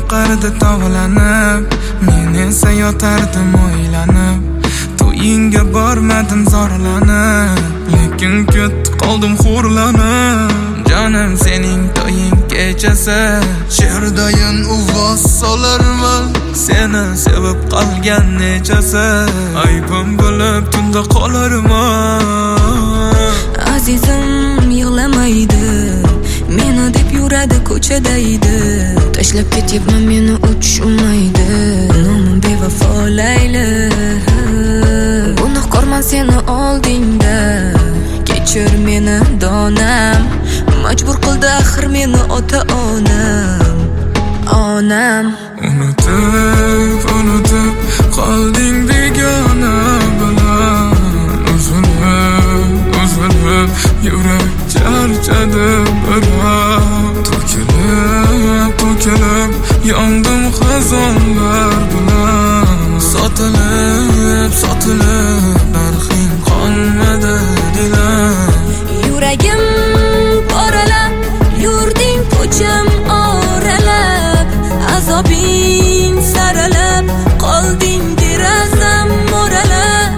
boqardi tovlanib, men esa yotardim o'ylanib. To'yingga bormadim zorlanib, lekin ketib qoldim xo'rlanib. Jonim sening to'ying kechasi, she'rdayin uvoz solarman. Seni sevib qolgan nechasi, aybim bo'lib tunda qolarman. Azizim yig'lamaydi, meni deb yuradi ko'chada edi. Tashlab ketyapman meni uchmaydi, nomim bevafo Layli. Gunohkorman seni oldingda, kechir meni donam. Majbur qildi axir meni ota-onam, onam. Unutib qolding begona bilan. Uzilib yurak charchadi biroq. To'kilib yondim xazonlar bilan. Sotilib narxing qolmadi dilam. Yuragim poralab, yurding ko'cham oralab. Azobing saralab, qolding derazam mo'ralab.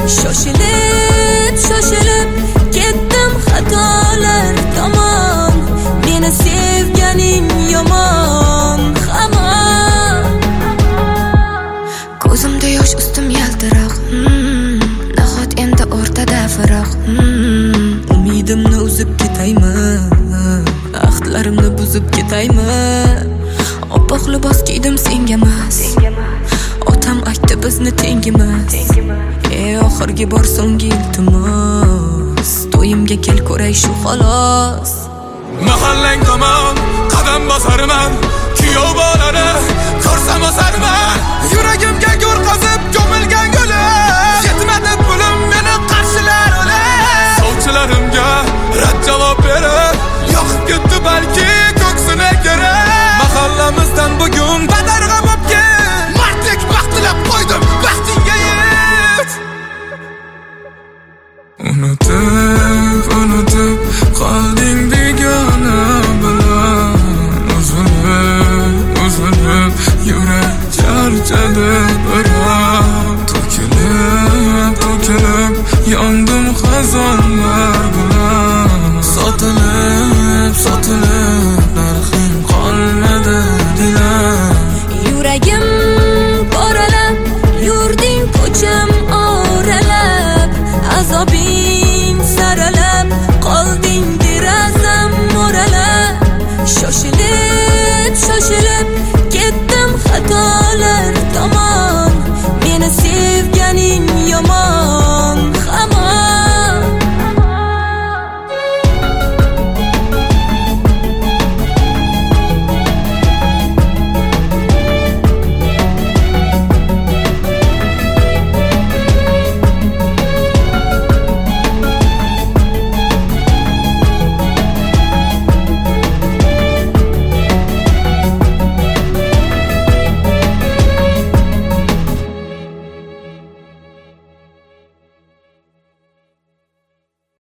Shoshilib ketdim xatolar tomon. Meni sevganing yomon hamon. Ko'zimda yosh, ustim yaltiroq. Nahot endi o'rtada firoq. Umidimni uzib ketaymi, ahdlarimni buzib ketaymi? Oppoq libos kiydim senga emas, otam aytdi bizni tengimas. Oxirgi bor so'nggi iltimos, to'yimga kel ko'ray shu xolos. Mahallang tomon qadam bosarman, kuyov bolani ko'rsam osarman. Yuragimga go'r qazib ko'milgan guli.